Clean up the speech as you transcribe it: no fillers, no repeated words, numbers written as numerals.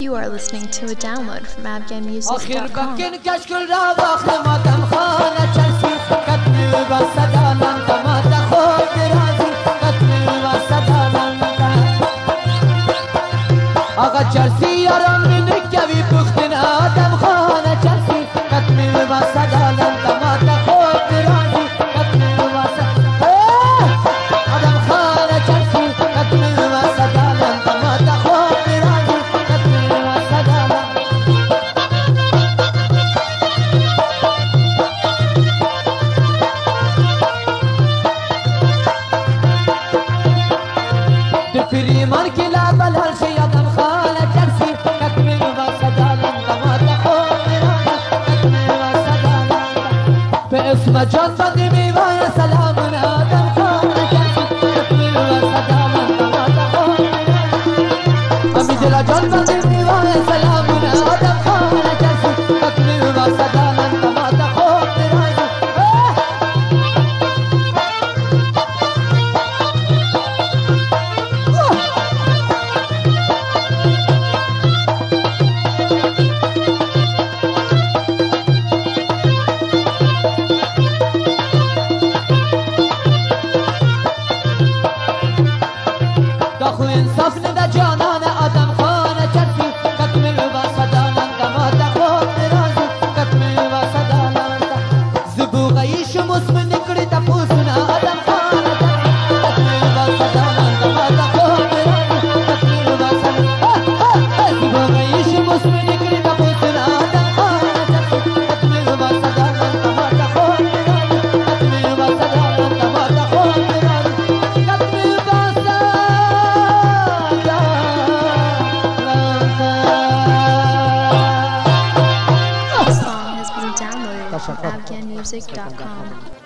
You are listening to a download from AfghanMusic.com. اسم جان بندی میوان سلامون آدم خانه کسی تکمیل و صدامن دمات خود امی دل جان بندی میوان سلامون آدم خانه کسی تکمیل و صدامن دمات خود انصاف نده جانان آدم خانه کسی تکمیل و صدامن دمات خود رازی تکمیل و صدامن زبوغی شموس من نکری تپوسن آدم خانه کسی تکمیل و صدامن دمات خود رازی تکمیل و صدامن زبوغی شموس من نکری تپوسن آدم خانه کسی تکمیل و صدامن دمات خود رازی تکمیل و صدامن دمات خود رازی تکمیل و Song has been downloaded from AfghanMusic.com.